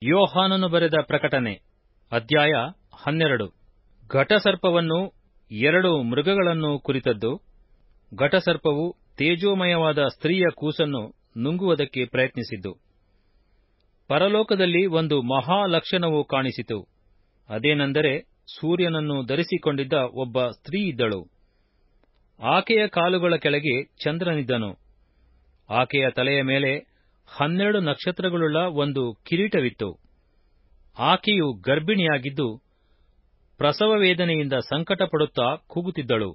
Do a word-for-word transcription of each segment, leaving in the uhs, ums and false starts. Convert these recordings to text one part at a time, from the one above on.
ಯೋಹಾನನು ಬರೆದ ಪ್ರಕಟಣೆ ಅಧ್ಯಾಯ ಹನ್ನೆರಡು. ಘಟಸರ್ಪವನ್ನು ಎರಡು ಮೃಗಗಳನ್ನು ಕುರಿತದ್ದು. ಘಟಸರ್ಪವು ತೇಜೋಮಯವಾದ ಸ್ತ್ರೀಯ ಕೂಸನ್ನು ನುಂಗುವುದಕ್ಕೆ ಪ್ರಯತ್ನಿಸಿದ್ದು. ಪರಲೋಕದಲ್ಲಿ ಒಂದು ಮಹಾಲಕ್ಷಣವು ಕಾಣಿಸಿತು. ಅದೇನೆಂದರೆ, ಸೂರ್ಯನನ್ನು ಧರಿಸಿಕೊಂಡಿದ್ದ ಒಬ್ಬ ಸ್ತ್ರೀ ಇದ್ದಳು. ಆಕೆಯ ಕಾಲುಗಳ ಕೆಳಗೆ ಚಂದ್ರನಿದ್ದನು. ಆಕೆಯ ತಲೆಯ ಮೇಲೆ ಹನ್ನೆರಡು ನಕ್ಷತ್ರಗಳುಳ್ಳ ಒಂದು ಕಿರೀಟವಿತ್ತು. ಆಕೆಯು ಗರ್ಭಿಣಿಯಾಗಿದ್ದು ಪ್ರಸವ ವೇದನೆಯಿಂದ ಸಂಕಟಪಡುತ್ತಾ ಕೂಗುತ್ತಿದ್ದಳು.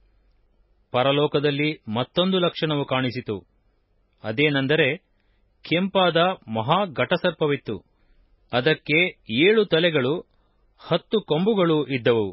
ಪರಲೋಕದಲ್ಲಿ ಮತ್ತೊಂದು ಲಕ್ಷಣವು ಕಾಣಿಸಿತು. ಅದೇನೆಂದರೆ, ಕೆಂಪಾದ ಮಹಾ ಘಟಸರ್ಪವಿತ್ತು. ಅದಕ್ಕೆ ಏಳು ತಲೆಗಳು, ಹತ್ತು ಕೊಂಬುಗಳು ಇದ್ದವು.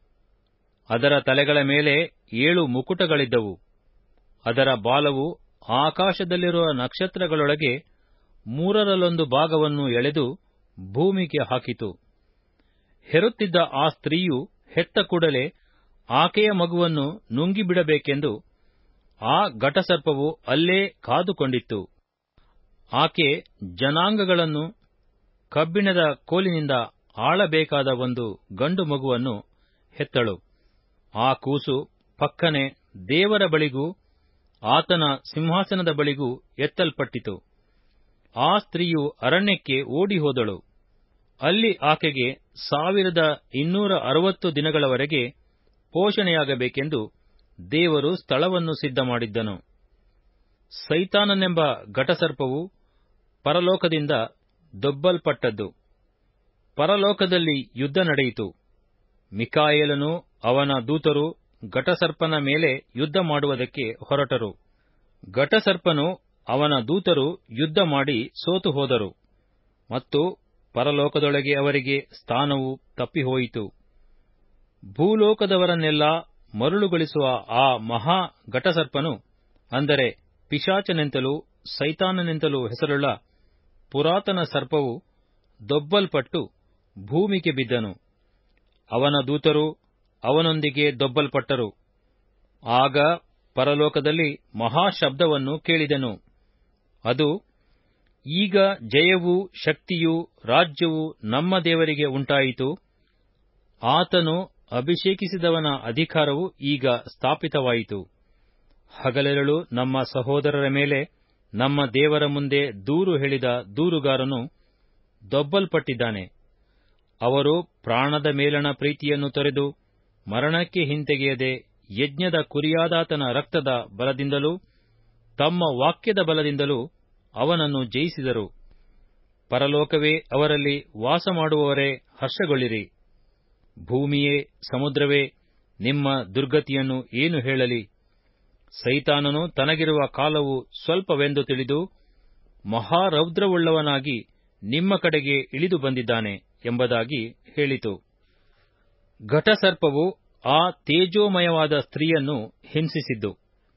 ಅದರ ತಲೆಗಳ ಮೇಲೆ ಏಳು ಮುಕುಟಗಳಿದ್ದವು. ಅದರ ಬಾಲವು ಆಕಾಶದಲ್ಲಿರುವ ನಕ್ಷತ್ರಗಳೊಳಗೆ ಮೂರರಲ್ಲೊಂದು ಭಾಗವನ್ನು ಎಳೆದು ಭೂಮಿಗೆ ಹಾಕಿತು. ಹೆರುತ್ತಿದ್ದ ಆ ಸ್ತ್ರೀಯು ಹೆತ್ತ ಕೂಡಲೇ ಆಕೆಯ ಮಗುವನ್ನು ನುಂಗಿಬಿಡಬೇಕೆಂದು ಆ ಘಟಸರ್ಪವು ಅಲ್ಲೇ ಕಾದುಕೊಂಡಿತ್ತು. ಆಕೆ ಜನಾಂಗಗಳನ್ನು ಕಬ್ಬಿಣದ ಕೋಲಿನಿಂದ ಆಳಬೇಕಾದ ಒಂದು ಗಂಡು ಮಗುವನ್ನು ಹೆತ್ತಳು. ಆ ಕೂಸು ಪಕ್ಕನೆ ದೇವರ ಬಳಿಗೂ ಆತನ ಸಿಂಹಾಸನದ ಬಳಿಗೂ ಎತ್ತಲ್ಪಟ್ಟಿತು. ಆ ಸ್ತ್ರೀಯು ಅರಣ್ಯಕ್ಕೆ ಓಡಿಹೋದಳು. ಅಲ್ಲಿ ಆಕೆಗೆ ಸಾವಿರದ ಇನ್ನೂರ ಅರವತ್ತು ದಿನಗಳವರೆಗೆ ಪೋಷಣೆಯಾಗಬೇಕೆಂದು ದೇವರು ಸ್ಥಳವನ್ನು ಸಿದ್ಧಮಾಡಿದ್ದನು. ಸೈತಾನನೆಂಬ ಘಟಸರ್ಪವು ಪರಲೋಕದಿಂದ ದೊಬ್ಬಲ್ಪಟ್ಟದ್ದು. ಪರಲೋಕದಲ್ಲಿ ಯುದ್ಧ ನಡೆಯಿತು. ಮಿಕಾಯೇಲನೂ ಅವನ ದೂತರು ಘಟಸರ್ಪನ ಮೇಲೆ ಯುದ್ಧ ಮಾಡುವುದಕ್ಕೆ ಹೊರಟರು. ಘಟಸರ್ಪನು ಅವನ ದೂತರು ಯುದ್ಧ ಮಾಡಿ ಸೋತು ಹೋದರು ಮತ್ತು ಪರಲೋಕದೊಳಗೆ ಅವರಿಗೆ ಸ್ಥಾನವು ತಪ್ಪಿಹೋಯಿತು. ಭೂಲೋಕದವರನ್ನೆಲ್ಲ ಮರುಳುಗೊಳಿಸುವ ಆ ಮಹಾ ಘಟಸರ್ಪನು, ಅಂದರೆ ಪಿಶಾಚನೆಂತಲೂ ಸೈತಾನನೆಂತಲೂ ಹೆಸರುಳ್ಳ ಪುರಾತನ ಸರ್ಪವು ದೊಬ್ಬಲ್ಪಟ್ಟು ಭೂಮಿಗೆ ಬಿದ್ದನು. ಅವನ ದೂತರು ಅವನೊಂದಿಗೆ ದೊಬ್ಬಲ್ಪಟ್ಟರು. ಆಗ ಪರಲೋಕದಲ್ಲಿ ಮಹಾಶಬ್ದವನ್ನು ಕೇಳಿದೆನು. ಅದು, ಈಗ ಜಯವೂ ಶಕ್ತಿಯೂ ರಾಜ್ಯವೂ ನಮ್ಮ ದೇವರಿಗೆ ಉಂಟಾಯಿತು. ಆತನು ಅಭಿಷೇಕಿಸಿದವನ ಅಧಿಕಾರವು ಈಗ ಸ್ಥಾಪಿತವಾಯಿತು. ಹಗಲಿರುಳು ನಮ್ಮ ಸಹೋದರರ ಮೇಲೆ ನಮ್ಮ ದೇವರ ಮುಂದೆ ದೂರು ಹೇಳಿದ ದೂರುಗಾರನು ದೊಬ್ಬಲ್ಪಟ್ಟಿದ್ದಾನೆ. ಅವರು ಪ್ರಾಣದ ಮೇಲಣ ಪ್ರೀತಿಯನ್ನು ತೊರೆದು ಮರಣಕ್ಕೆ ಹಿಂತೆಗೆಯದೆ ಯಜ್ಞದ ಕುರಿಯಾದಾತನ ರಕ್ತದ ಬಲದಿಂದಲೂ ತಮ್ಮ ವಾಕ್ಯದ ಬಲದಿಂದಲೂ ಅವನನ್ನು ಜಯಿಸಿದರು. ಪರಲೋಕವೇ, ಅವರಲ್ಲಿ ವಾಸಮಾಡುವವರೇ, ಹರ್ಷಗೊಳ್ಳಿರಿ. ಭೂಮಿಯೇ, ಸಮುದ್ರವೇ, ನಿಮ್ಮ ದುರ್ಗತಿಯನ್ನು ಏನು ಹೇಳಲಿ? ಸೈತಾನನು ತನಗಿರುವ ಕಾಲವು ಸ್ವಲ್ಪವೆಂದು ತಿಳಿದು ಮಹಾರೌದ್ರವುಳ್ಳವನಾಗಿ ನಿಮ್ಮ ಕಡೆಗೆ ಇಳಿದು ಬಂದಿದ್ದಾನೆ ಎಂಬುದಾಗಿ ಹೇಳಿತು. ಘಟಸರ್ಪವು ಆ ತೇಜೋಮಯವಾದ ಸ್ತ್ರೀಯನ್ನು ಹಿಂಸಿಸಿದ್ದು.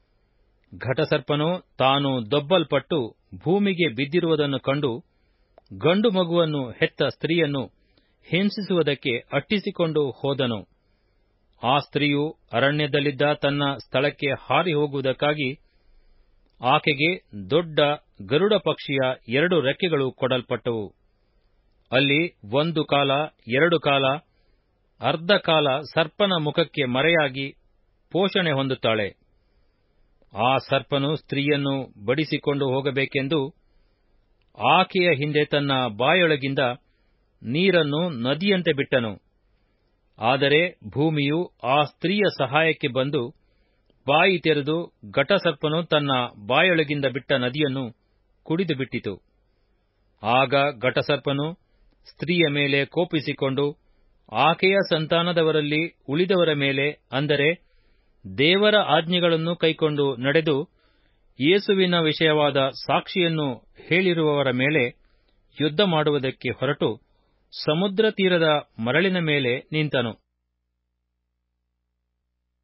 ಘಟಸರ್ಪನು ತಾನು ದೊಬ್ಬಲ್ಪಟ್ಟು ಭೂಮಿಗೆ ಬಿದ್ದಿರುವುದನ್ನು ಕಂಡು ಗಂಡು ಮಗುವನ್ನು ಹೆತ್ತ ಸ್ತ್ರೀಯನ್ನು ಹಿಂಸಿಸುವುದಕ್ಕೆ ಅಟ್ಟಿಸಿಕೊಂಡು ಹೋದನು. ಆ ಸ್ತ್ರೀಯು ಅರಣ್ಯದಲ್ಲಿದ್ದ ತನ್ನ ಸ್ಥಳಕ್ಕೆ ಹಾರಿ ಹೋಗುವುದಕ್ಕಾಗಿ ಆಕೆಗೆ ದೊಡ್ಡ ಗರುಡ ಪಕ್ಷಿಯ ಎರಡು ರೆಕ್ಕೆಗಳು ಕೊಡಲ್ಪಟ್ಟವು. ಅಲ್ಲಿ ಒಂದು ಕಾಲ, ಎರಡು ಕಾಲ, ಅರ್ಧ ಕಾಲ ಸರ್ಪನ ಮುಖಕ್ಕೆ ಮರೆಯಾಗಿ ಪೋಷಣೆ ಹೊಂದುತ್ತಾಳೆ. ಆ ಸರ್ಪನು ಸ್ತ್ರೀಯನ್ನು ಬಡಿಸಿಕೊಂಡು ಹೋಗಬೇಕೆಂದು ಆಕೆಯ ಹಿಂದೆ ತನ್ನ ಬಾಯೊಳಗಿಂದ ನೀರನ್ನು ನದಿಯಂತೆ ಬಿಟ್ಟನು. ಆದರೆ ಭೂಮಿಯು ಆ ಸ್ತ್ರೀಯ ಸಹಾಯಕ್ಕೆ ಬಂದು ಬಾಯಿ ತೆರೆದು ಘಟಸರ್ಪನು ತನ್ನ ಬಾಯೊಳಗಿಂದ ಬಿಟ್ಟ ನದಿಯನ್ನು ಕುಡಿದು ಬಿಟ್ಟಿತು. ಆಗ ಘಟಸರ್ಪನು ಸ್ತ್ರೀಯ ಮೇಲೆ ಕೋಪಿಸಿಕೊಂಡು ಆಕೆಯ ಸಂತಾನದವರಲ್ಲಿ ಉಳಿದವರ ಮೇಲೆ, ಅಂದರೆ ದೇವರ ಆಜ್ಞೆಗಳನ್ನು ಕೈಕೊಂಡು ನಡೆದು ಯೇಸುವಿನ ವಿಷಯವಾದ ಸಾಕ್ಷಿಯನ್ನು ಹೇಳಿರುವವರ ಮೇಲೆ ಯುದ್ಧ ಮಾಡುವುದಕ್ಕೆ ಹೊರಟು ಸಮುದ್ರ ತೀರದ ಮರಳಿನ ಮೇಲೆ ನಿಂತನು.